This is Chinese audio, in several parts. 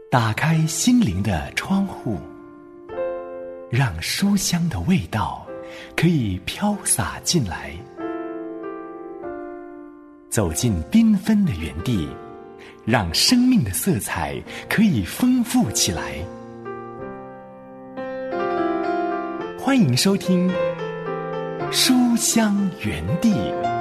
打开心灵的窗户，让书香的味道可以飘洒进来。走进缤纷的园地，让生命的色彩可以丰富起来。欢迎收听书香园地。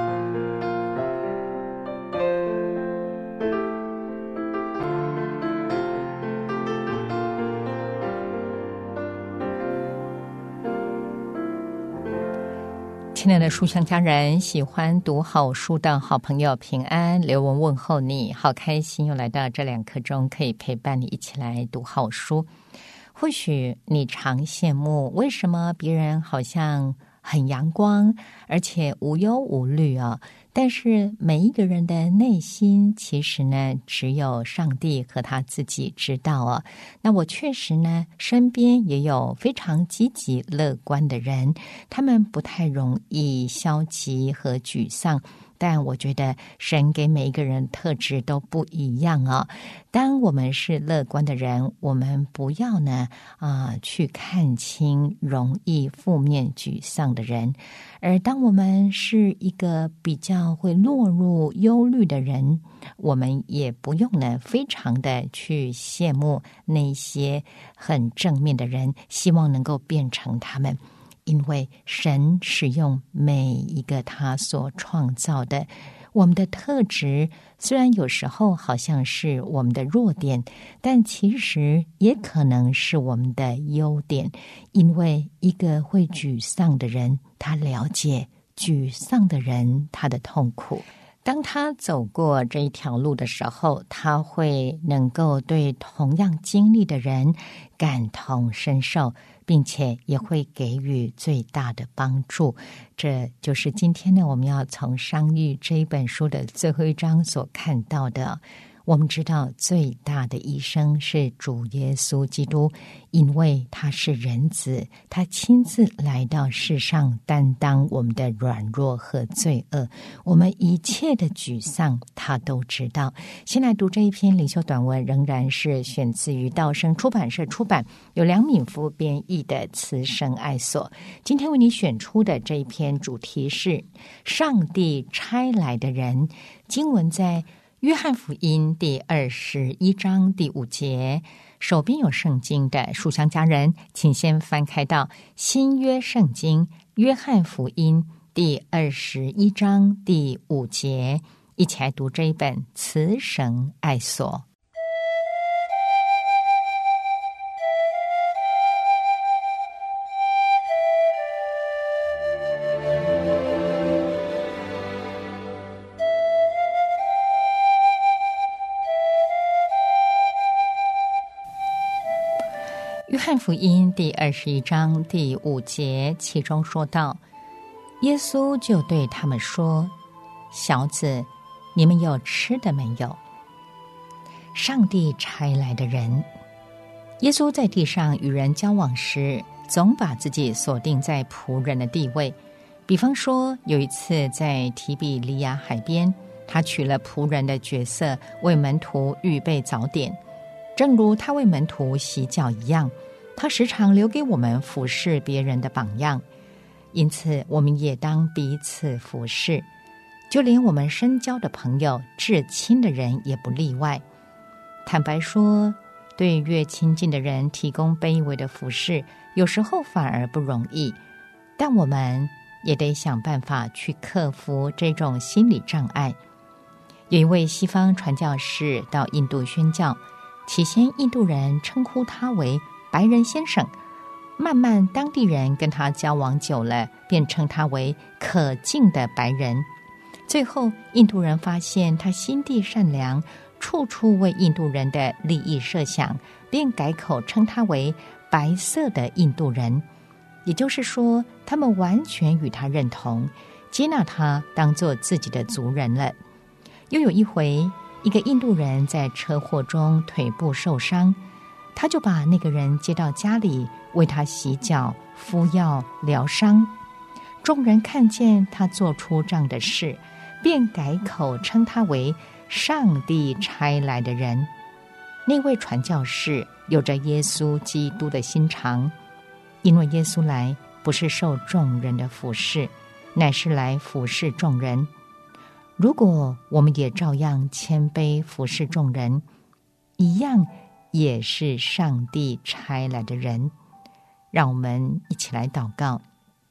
亲爱的书香家人，喜欢读好书的好朋友平安，刘文问候你，好开心又来到这2刻钟，可以陪伴你一起来读好书。或许你常羡慕为什么别人好像很阳光，而且无忧无虑啊，但是每一个人的内心其实呢，只有上帝和他自己知道啊。那我确实呢，身边也有非常积极乐观的人，他们不太容易消极和沮丧，但我觉得神给每一个人特质都不一样啊。当我们是乐观的人，我们不要呢去看清容易负面沮丧的人，而当我们是一个比较会落入忧虑的人，我们也不用呢非常的去羡慕那些很正面的人，希望能够变成他们。因为神使用每一个他所创造的，我们的特质虽然有时候好像是我们的弱点，但其实也可能是我们的优点。因为一个会沮丧的人，他了解沮丧的人他的痛苦，当他走过这一条路的时候，他会能够对同样经历的人感同身受，并且也会给予最大的帮助。这就是今天呢，我们要从商誉这一本书的最后一章所看到的。我们知道最大的医生是主耶稣基督，因为他是人子，他亲自来到世上担当我们的软弱和罪恶，我们一切的沮丧他都知道。先来读这一篇灵修短文，仍然是选自于道生出版社出版，由梁敏夫编译的《慈生爱所》。今天为你选出的这一篇主题是上帝差来的人，经文在约翰福音第21章第5节。手边有圣经的书香家人，请先翻开到新约圣经约翰福音第21章第5节，一起来读这一本慈神爱所。约翰福音第21章第5节，其中说道：耶稣就对他们说，小子，你们有吃的没有？上帝差来的人。耶稣在地上与人交往时，总把自己锁定在仆人的地位。比方说，有一次在提比利亚海边，他取了仆人的角色，为门徒预备早点。正如他为门徒洗脚一样，他时常留给我们服侍别人的榜样。因此我们也当彼此服侍，就连我们深交的朋友、至亲的人也不例外。坦白说，对越亲近的人提供卑微的服侍，有时候反而不容易，但我们也得想办法去克服这种心理障碍。有一位西方传教士到印度宣教，起先印度人称呼他为白人先生，慢慢当地人跟他交往久了，便称他为可敬的白人。最后印度人发现他心地善良，处处为印度人的利益设想，便改口称他为白色的印度人。也就是说，他们完全与他认同，接纳他当作自己的族人了。又有一回，一个印度人在车祸中腿部受伤，他就把那个人接到家里，为他洗脚、敷药、疗伤。众人看见他做出这样的事，便改口称他为上帝差来的人。 那位传教士有着耶稣基督的心肠，因为耶稣来不是受众人的服侍，乃是来服侍众人。如果我们也照样谦卑服侍众人，一样也是上帝差来的人。让我们一起来祷告。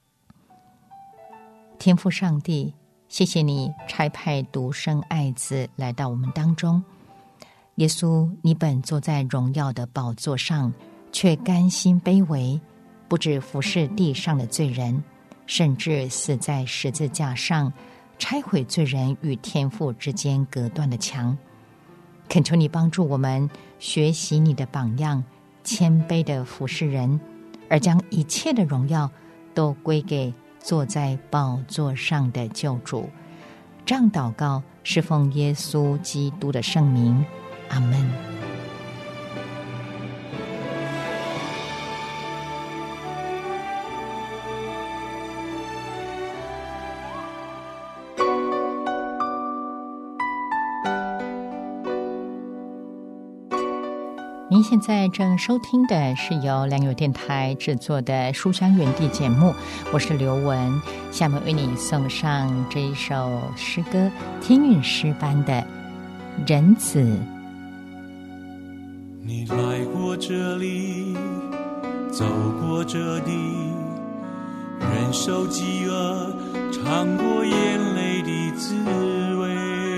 天父上帝，谢谢你差派独生爱子来到我们当中。耶稣，你本坐在荣耀的宝座上，却甘心卑微，不只服侍地上的罪人，甚至死在十字架上，拆毁罪人与天父之间隔断的墙。恳求你帮助我们学习你的榜样，谦卑的服侍人，而将一切的荣耀都归给坐在宝座上的救主。这样祷告是奉耶稣基督的圣名，阿们。您现在正收听的是由良友电台制作的书香园地节目，我是刘雯，下面为你送上这一首诗歌，天韵诗班的人子。 你来过这里，走过这里，忍受饥饿，尝过眼泪的滋味。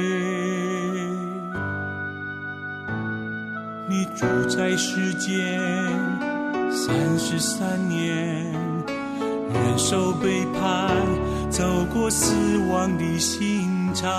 你住在世间33年，忍受背叛，走过死亡的刑场。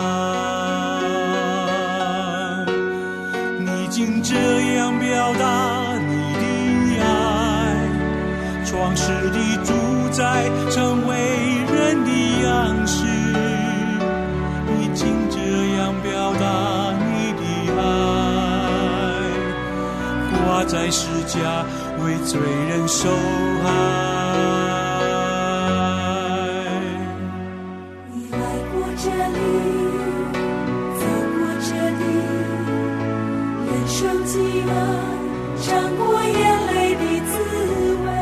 你竟这样表达你的爱，创世的主宰，成为人的样式。你竟这样表达你的爱，挂在十架，为罪人受害。 你来过这里，走过这里，忍受饥饿，尝过眼泪的滋味。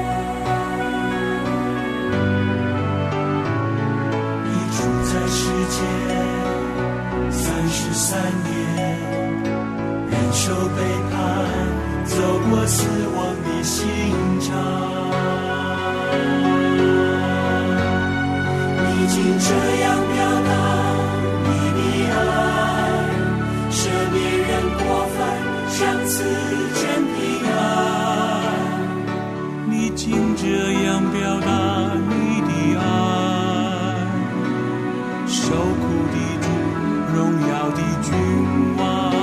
你住在世间33年，忍受背叛，走过死亡的刑场。你竟这样表达你的爱，赦免人过犯，赏赐真平安。你竟这样表达你的爱，受苦的主，荣耀的君王。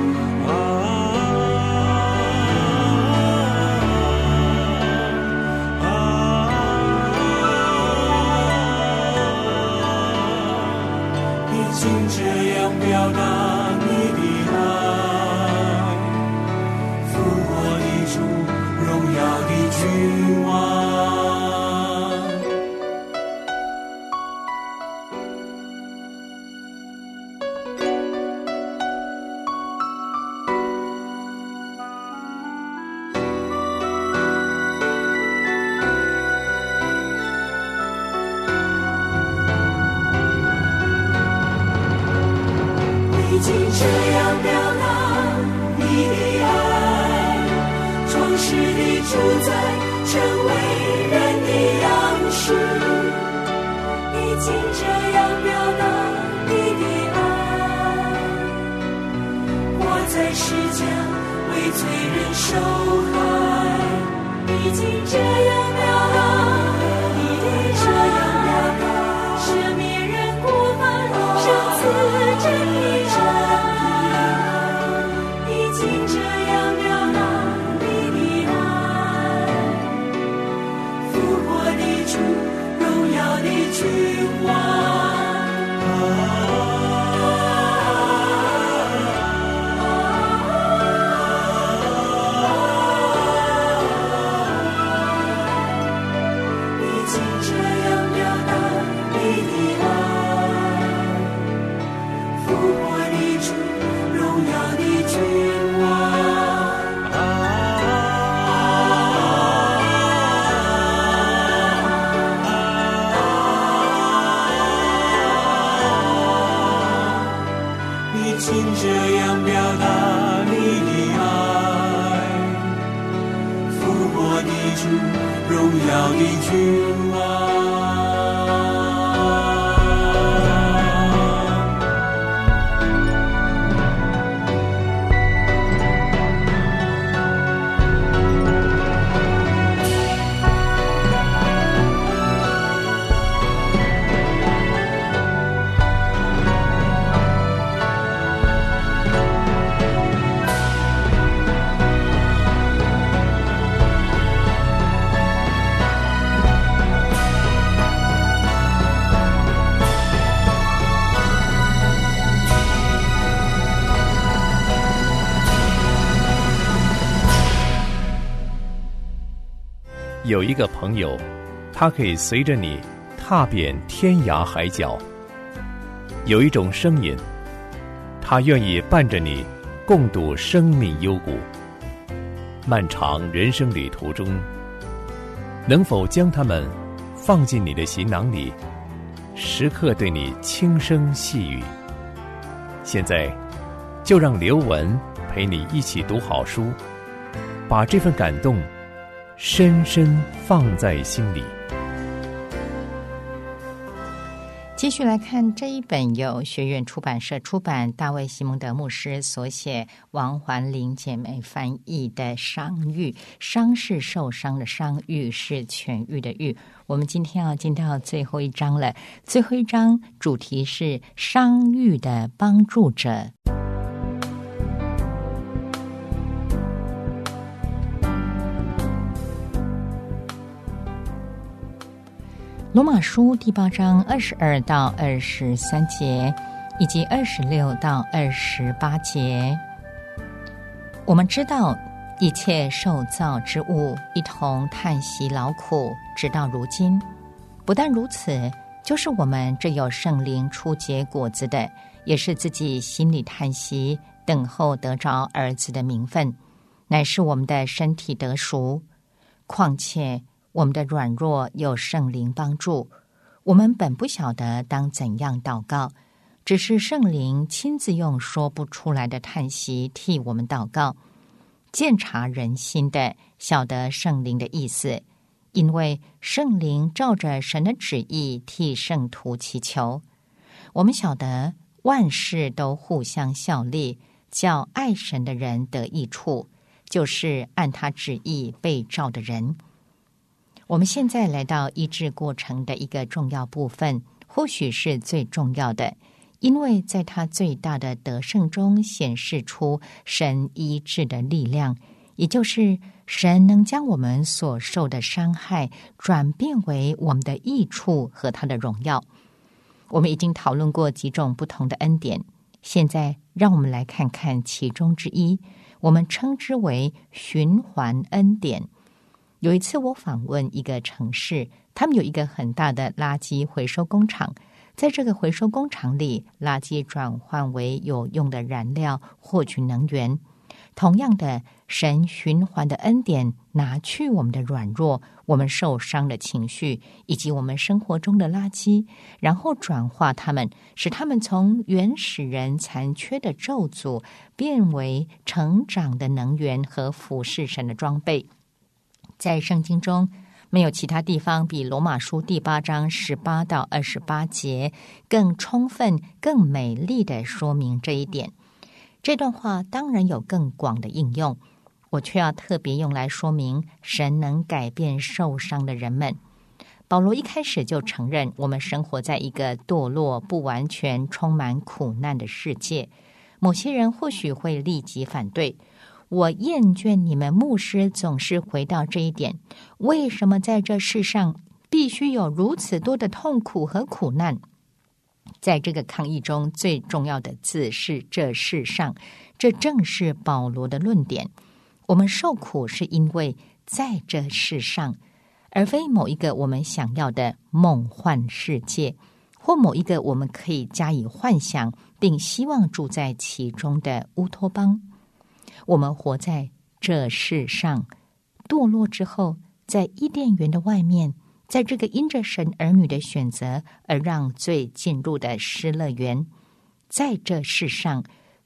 竟这样表达你的爱，复活的主，荣耀的君王。 你竟这样表达你的爱，创世的主宰，成为人的样式。你竟这样表达你的爱，挂在十架，为罪人受害。你竟这样表达你的爱，赦免人过犯，赏赐真平安。君王， 这样表达你的爱。复活的主，荣耀的君王。 有一个朋友，他可以随着你踏遍天涯海角；有一种声音，他愿意伴着你共度生命幽谷。漫长人生旅途中，能否将他们放进你的行囊里，时刻对你轻声细语？现在，就让刘文陪你一起读好书，把这份感动深深放在心里。 继续来看这一本由学院出版社出版，大卫西蒙德牧师所写，王环玲姐妹翻译的《伤愈》。伤是受伤的伤，愈是痊愈的愈。我们今天要进到最后一章了，最后一章主题是伤愈的帮助者。罗马书第8章22到23节，以及26到28节。我们知道一切受造之物一同叹息劳苦，直到如今。不但如此，就是我们这有圣灵初结果子的，也是自己心里叹息，等候得着儿子的名分，乃是我们的身体得赎。况且我们的软弱有圣灵帮助，我们本不晓得当怎样祷告，只是圣灵亲自用说不出来的叹息替我们祷告。鉴察人心的，晓得圣灵的意思，因为圣灵照着神的旨意替圣徒祈求。我们晓得万事都互相效力，叫爱神的人得益处，就是按他旨意被召的人。我们现在来到医治过程的一个重要部分，或许是最重要的，因为在他最大的得胜中显示出神医治的力量，也就是神能将我们所受的伤害转变为我们的益处和他的荣耀。我们已经讨论过几种不同的恩典，现在让我们来看看其中之一，我们称之为循环恩典。有一次我访问一个城市，他们有一个很大的垃圾回收工厂，在这个回收工厂里，垃圾转换为有用的燃料，获取能源。同样的，神循环的恩典拿去我们的软弱，我们受伤的情绪，以及我们生活中的垃圾，然后转化它们，使它们从原始人残缺的咒诅变为成长的能源和服侍神的装备。在圣经中，没有其他地方比罗马书第8章18到28节更充分、更美丽地说明这一点。这段话当然有更广的应用，我却要特别用来说明神能改变受伤的人们。保罗一开始就承认，我们生活在一个堕落、不完全、充满苦难的世界。某些人或许会立即反对，我厌倦你们牧师总是回到这一点，为什么在这世上必须有如此多的痛苦和苦难？在这个抗议中，最重要的字是这世上，这正是保罗的论点。我们受苦是因为在这世上，而非某一个我们想要的梦幻世界，或某一个我们可以加以幻想并希望住在其中的乌托邦。我们活在这世上，堕落之后，在伊甸园的外面，在这个因着神儿女的选择而让罪进入的失乐园，在这世上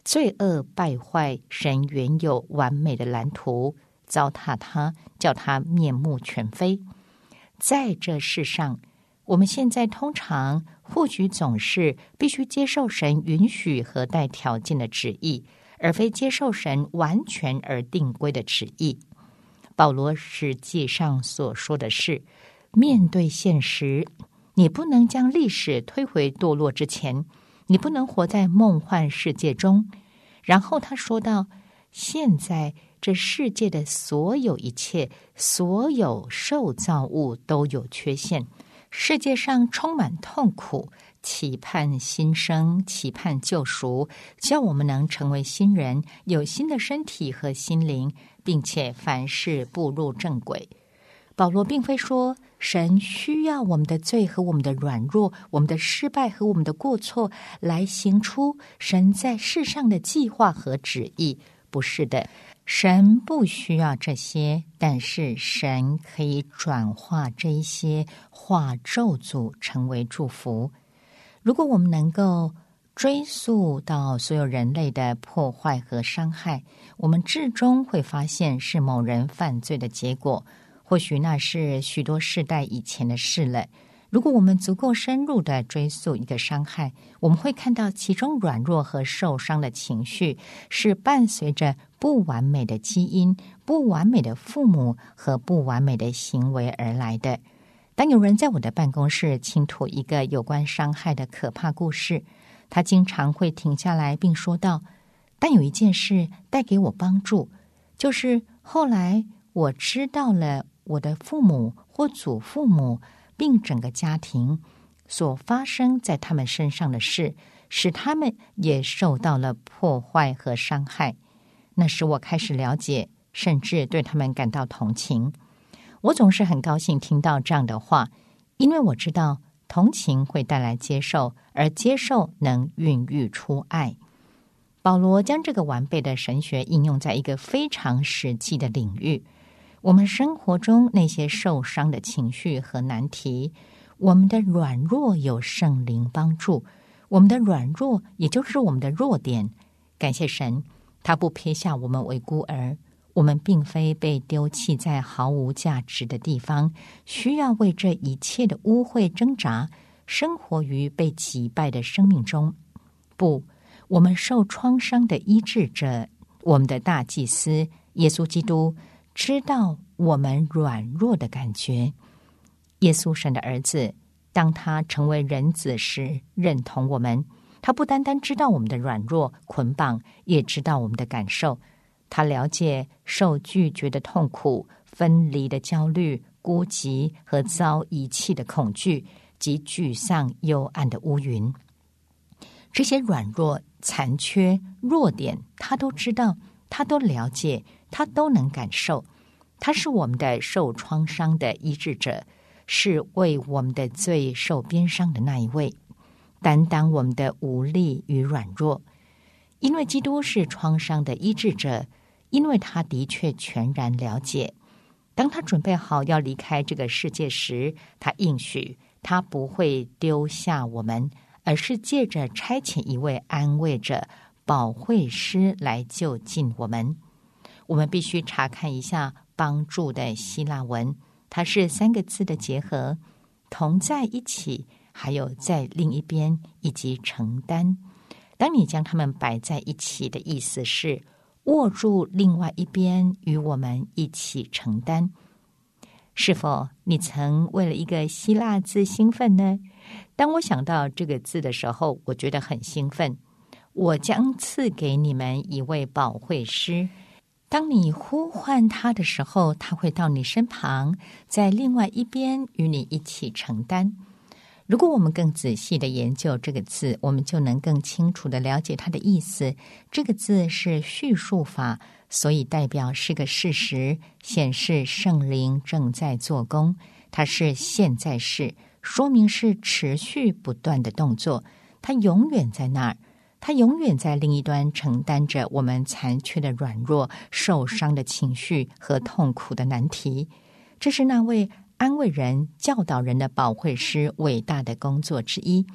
罪恶败坏神原有完美的蓝图，糟蹋他，叫他面目全非。在这世上，我们现在通常或许总是必须接受神允许和带条件的旨意，而非接受神完全而定规的旨意。保罗实际上所说的是，面对现实，你不能将历史推回堕落之前，你不能活在梦幻世界中。然后他说到，现在这世界的所有一切，所有受造物都有缺陷，世界上充满痛苦，期盼新生，期盼救赎，叫我们能成为新人，有新的身体和心灵，并且凡事步入正轨。保罗并非说神需要我们的罪和我们的软弱，我们的失败和我们的过错来行出神在世上的计划和旨意。不是的，神不需要这些，但是神可以转化这一些化咒诅成为祝福。如果我们能够追溯到所有人类的破坏和伤害，我们至终会发现是某人犯罪的结果，或许那是许多世代以前的事了。如果我们足够深入地追溯一个伤害，我们会看到其中软弱和受伤的情绪是伴随着不完美的基因、不完美的父母和不完美的行为而来的。当有人在我的办公室倾吐一个有关伤害的可怕故事，他经常会停下来并说道，但有一件事带给我帮助，就是后来我知道了我的父母或祖父母并整个家庭所发生在他们身上的事，使他们也受到了破坏和伤害。那时我开始了解，甚至对他们感到同情。我总是很高兴听到这样的话，因为我知道同情会带来接受，而接受能孕育出爱。保罗将这个完备的神学应用在一个非常实际的领域，我们生活中那些受伤的情绪和难题，我们的软弱有圣灵帮助，我们的软弱也就是我们的弱点。感谢神，他不撇下我们为孤儿，我们并非被丢弃在毫无价值的地方，需要为这一切的污秽挣扎，生活于被击败的生命中。不，我们受创伤的医治者，我们的大祭司耶稣基督知道我们软弱的感觉。耶稣神的儿子，当他成为人子时，认同我们。他不单单知道我们的软弱捆绑，也知道我们的感受。他了解受拒绝的痛苦、分离的焦虑、孤寂和遭遗弃的恐惧及沮丧幽暗的乌云。这些软弱、残缺、弱点，他都知道，他都了解，他都能感受。他是我们的受创伤的医治者，是为我们的罪受鞭伤的那一位，担当我们的无力与软弱。因为基督是创伤的医治者，因为他的确全然了解。当他准备好要离开这个世界时，他应许他不会丢下我们，而是借着差遣一位安慰者、保惠师来就近我们。我们必须查看一下帮助的希腊文，它是3个字的结合，同在一起，还有在另一边，以及承担。当你将它们摆在一起的意思是握住另外一边，与我们一起承担。是否你曾为了一个希腊字兴奋呢？当我想到这个字的时候，我觉得很兴奋。我将赐给你们一位保惠师，当你呼唤他的时候，他会到你身旁，在另外一边与你一起承担。如果我们更仔细的研究这个字，我们就能更清楚的了解它的意思。这个字是叙述法，所以代表是个事实，显示圣灵正在做工。它是现在式，说明是持续不断的动作，它永远在那儿，它永远在另一端承担着我们残缺的软弱、受伤的情绪和痛苦的难题。这是那位安慰人、教导人的保惠师伟大的工作之一。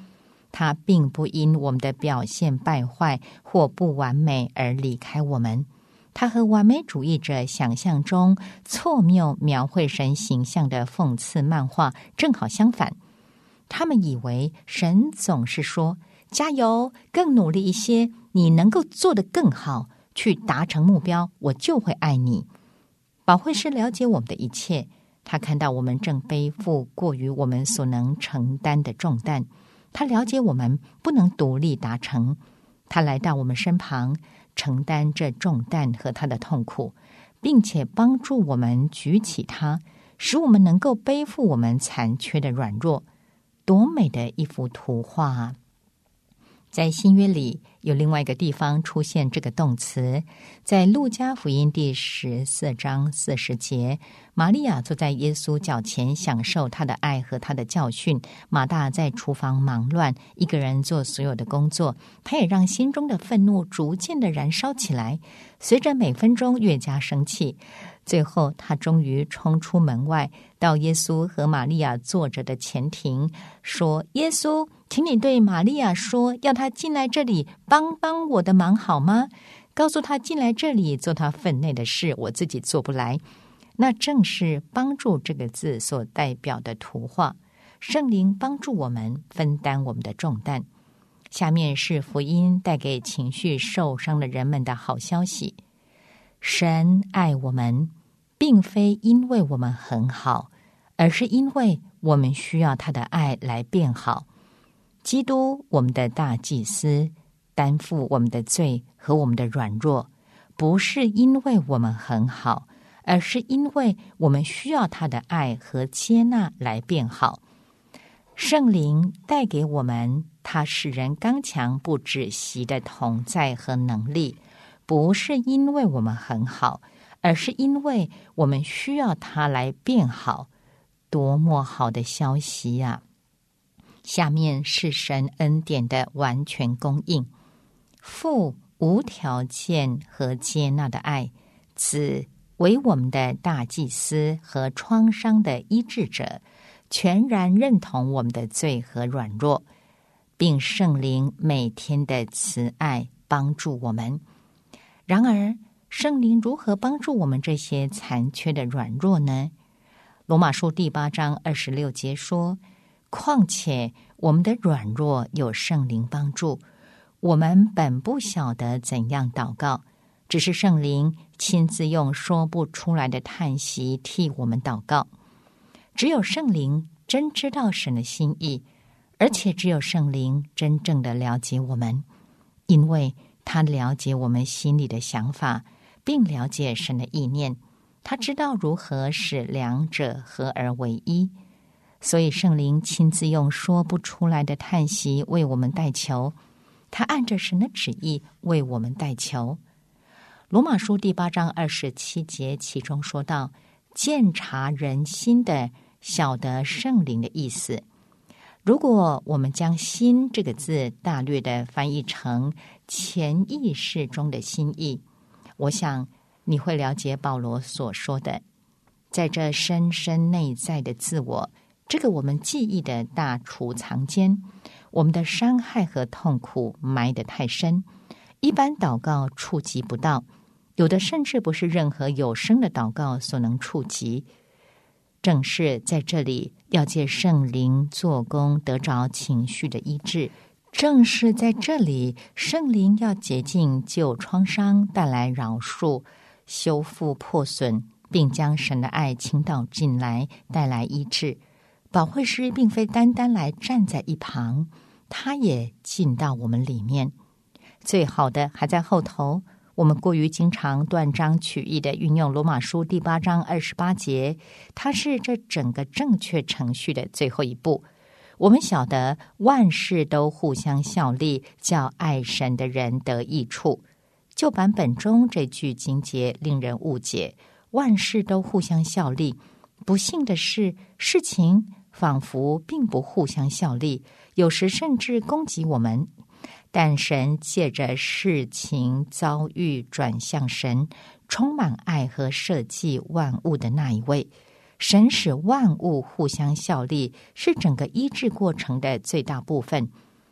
他并不因我们的表现败坏或不完美而离开我们。他和完美主义者想象中错谬描绘神形象的讽刺漫画正好相反。他们以为神总是说，加油，更努力一些，你能够做得更好，去达成目标，我就会爱你。保惠师了解我们的一切，他看到我们正背负过于我们所能承担的重担，他了解我们不能独立达成，他来到我们身旁，承担这重担和他的痛苦，并且帮助我们举起它，使我们能够背负我们残缺的软弱。多美的一幅图画啊！在新约里有另外一个地方出现这个动词，在路加福音第14章40节，玛利亚坐在耶稣脚前，享受他的爱和他的教训。马大在厨房忙乱，一个人做所有的工作，他也让心中的愤怒逐渐的燃烧起来，随着每分钟越加生气。最后他终于冲出门外，到耶稣和玛利亚坐着的前庭，说，耶稣，请你对玛利亚说，要她进来这里帮帮我的忙好吗？告诉她进来这里做她分内的事，我自己做不来。那正是帮助这个字所代表的图画，圣灵帮助我们分担我们的重担。下面是福音带给情绪受伤的人们的好消息。神爱我们，并非因为我们很好，而是因为我们需要他的爱来变好。基督，我们的大祭司，担负我们的罪和我们的软弱，不是因为我们很好，而是因为我们需要他的爱和接纳来变好。圣灵带给我们他使人刚强不止息的同在和能力，不是因为我们很好，而是因为我们需要它来变好。多么好的消息呀！下面是神恩典的完全供应：父无条件和接纳的爱，子为我们的大祭司和创伤的医治者，全然认同我们的罪和软弱，并圣灵每天的慈爱帮助我们。然而，圣灵如何帮助我们这些残缺的软弱呢？罗马书第8章26节说，况且我们的软弱有圣灵帮助，我们本不晓得怎样祷告，只是圣灵亲自用说不出来的叹息替我们祷告。只有圣灵真知道神的心意，而且只有圣灵真正的了解我们，因为他了解我们心里的想法，并了解神的意念，他知道如何使两者合而为一。所以圣灵亲自用说不出来的叹息为我们代求，他按着神的旨意为我们代求。罗马书第8章27节其中说到，鉴察人心的，晓得圣灵的意思。如果我们将心这个字大略的翻译成潜意识中的心意，我想你会了解保罗所说的，在这深深内在的自我，这个我们记忆的大储藏间，我们的伤害和痛苦埋得太深，一般祷告触及不到，有的甚至不是任何有声的祷告所能触及。正是在这里要借圣灵做工，得着情绪的医治。正是在这里，圣灵要洁净旧创伤，带来饶恕、修复破损，并将神的爱倾倒进来，带来医治。保惠师并非单单来站在一旁，他也进到我们里面。最好的还在后头。我们过于经常断章取义地运用罗马书第8章28节，它是这整个正确程序的最后一步。我们晓得万事都互相效力，叫爱神的人得益处。旧版本中这句经节令人误解，万事都互相效力。不幸的是，事情仿佛并不互相效力，有时甚至攻击我们。但神借着事情遭遇转向神，充满爱和设计万物的那一位。神使万物互相效力，是整个医治过程的最大部分。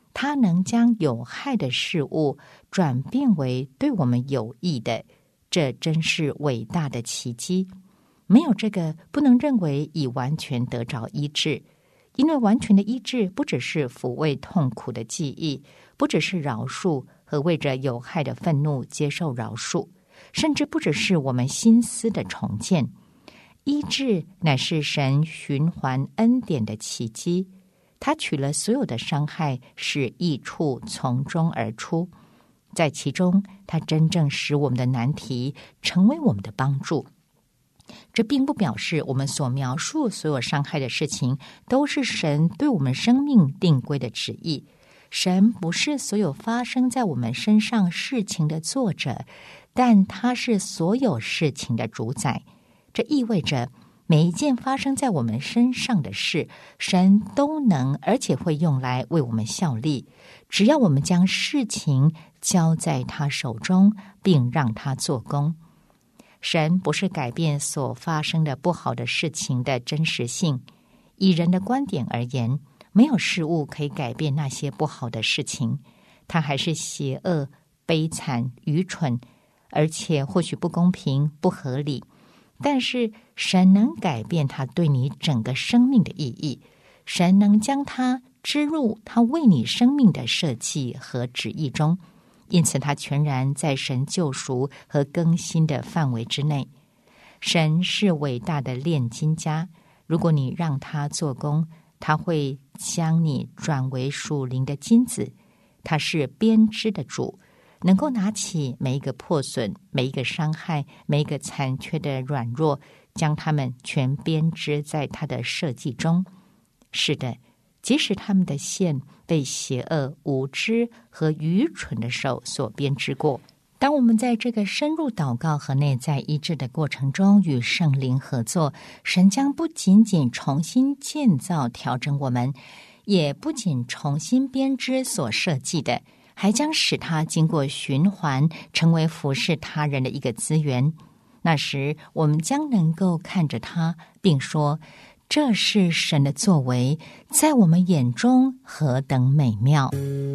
他能将有害的事物转变为对我们有益的，这真是伟大的奇迹。没有这个，不能认为已完全得着医治，因为完全的医治不只是抚慰痛苦的记忆，不只是饶恕和为着有害的愤怒接受饶恕，甚至不只是我们心思的重建。医治乃是神循环恩典的奇迹，他取了所有的伤害，使益处从中而出，在其中他真正使我们的难题成为我们的帮助。这并不表示我们所描述所有伤害的事情都是神对我们生命定规的旨意。神不是所有发生在我们身上事情的作者，但他是所有事情的主宰。这意味着每一件发生在我们身上的事，神都能而且会用来为我们效力，只要我们将事情交在他手中，并让他做工。神不是改变所发生的不好的事情的真实性，以人的观点而言，没有事物可以改变那些不好的事情，它还是邪恶、悲惨、愚蠢，而且或许不公平、不合理。但是神能改变它对你整个生命的意义，神能将它织入他为你生命的设计和旨意中，因此他全然在神救赎和更新的范围之内。神是伟大的炼金家，如果你让他做工，他会将你转为属灵的金子。他是编织的主，能够拿起每一个破损、每一个伤害、每一个残缺的软弱，将它们全编织在他的设计中。是的，即使他们的线被邪恶、无知和愚蠢的手所编织过。当我们在这个深入祷告和内在医治的过程中与圣灵合作，神将不仅仅重新建造调整我们，也不仅重新编织所设计的，还将使它经过循环，成为服侍他人的一个资源。那时我们将能够看着它，并说，这是神的作为，在我们眼中何等美妙。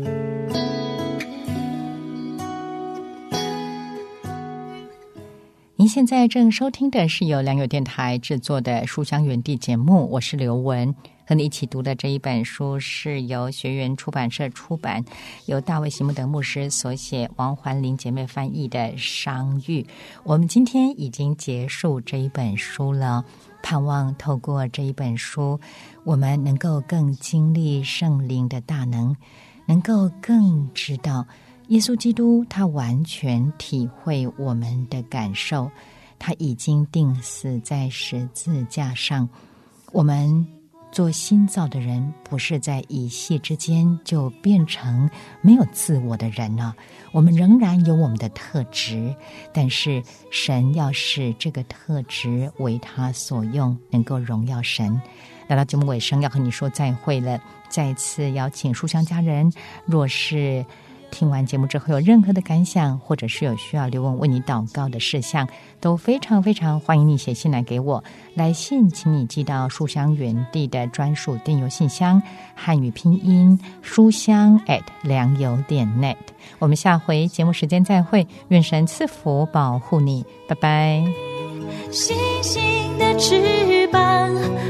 您现在正收听的是由良友电台制作的书香园地节目，我是刘文。和你一起读的这一本书是由学园出版社出版，由大卫席慕德牧师所写，王环玲姐妹翻译的《伤愈》。我们今天已经结束这一本书了，盼望透过这一本书，我们能够更经历圣灵的大能，能够更知道耶稣基督他完全体会我们的感受，他已经钉死在十字架上。我们做新造的人，不是在一夕之间就变成没有自我的人了，我们仍然有我们的特质，但是神要使这个特质为他所用，能够荣耀神。来到节目尾声，要和你说再会了，再次邀请书香家人，若是听完节目之后有任何的感想，或者是有需要刘文为你祷告的事项，都非常非常欢迎你写信来给我。来信请你寄到书香园地的专属电邮信箱，汉语拼音书香良友.net。我们下回节目时间再会，愿神赐福保护你，拜拜。 星星的翅膀